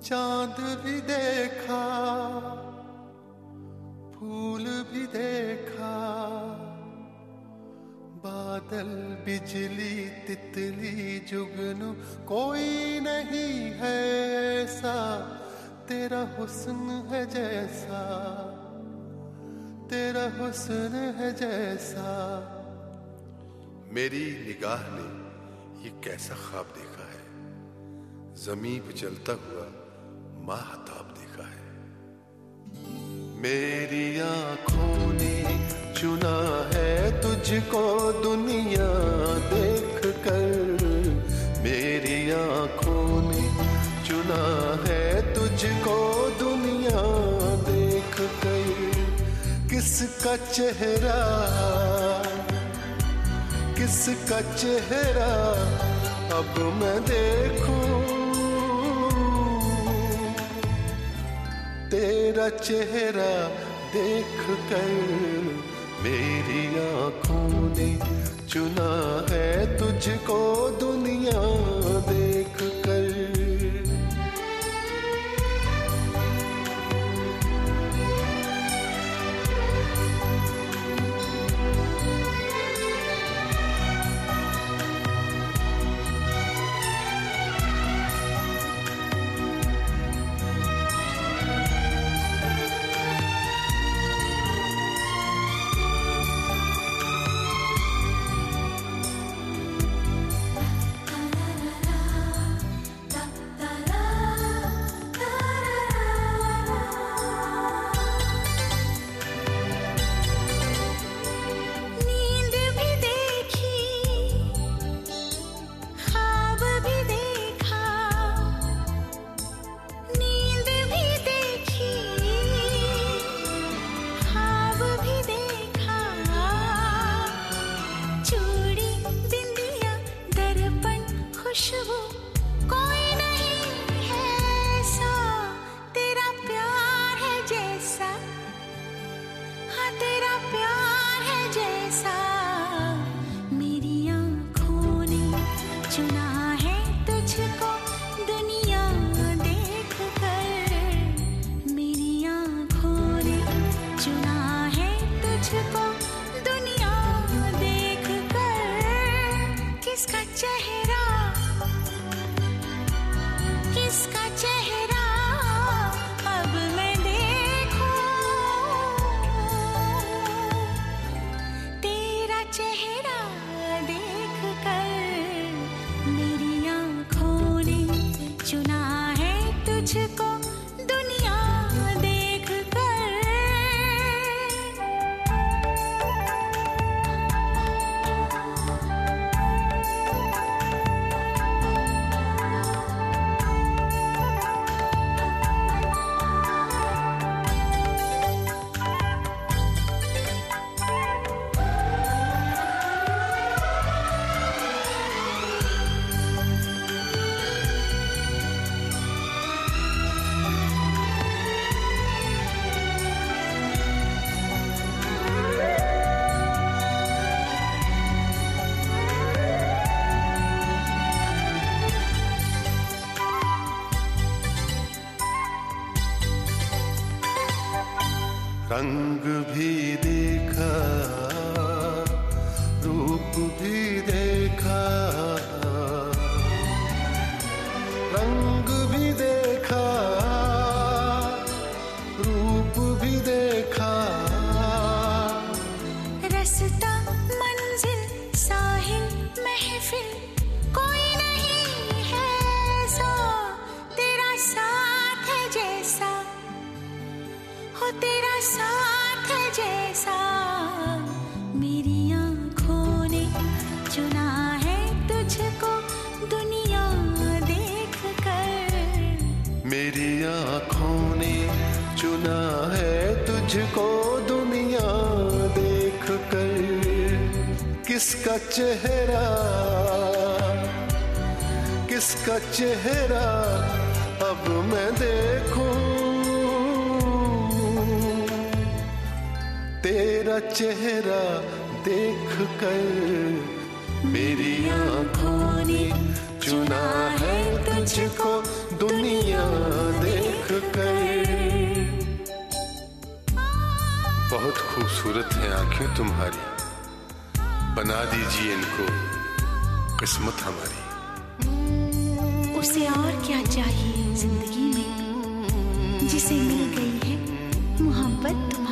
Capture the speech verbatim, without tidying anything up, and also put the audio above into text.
चांद भी देखा, फूल भी देखा, बादल बिजली तितली जुगनू, कोई नहीं है ऐसा तेरा हुस्न है जैसा, तेरा हुस्न है जैसा। मेरी निगाह ने ये कैसा ख्वाब देखा है, ज़मीं पे चलता हुआ माहताब देखा है। मेरी आंखों ने चुना है तुझको दुनिया देख कर, मेरी आंखों ने चुना है तुझको दुनिया देख कर। किसका चेहरा किसका चेहरा अब मैं देखूं, तेरा चेहरा देख कर मेरी आंखों ने चुना है तुझको दुनिया देख कर। रंग भी देखा, रूप भी देखा, रंग भी देखा, रूप भी देखा, रास्ता मंजिल साहिल महफिल कोई नहीं है ऐसा तेरा साथ है जैसा हो, तेरा साथ है जैसा। मेरी आंखों ने चुना है तुझको दुनिया देख कर, मेरी आंखों ने चुना है तुझको दुनिया देख कर। किसका चेहरा किसका चेहरा अब मैं देखूं, तेरा चेहरा देख कर मेरी आंखों ने चुना है तुझको दुनिया बहुत खूबसूरत हैं आंखें तुम्हारी, बना दीजिए इनको किस्मत हमारी। उसे और क्या चाहिए जिंदगी में, जिसे मिल गई है मोहब्बत।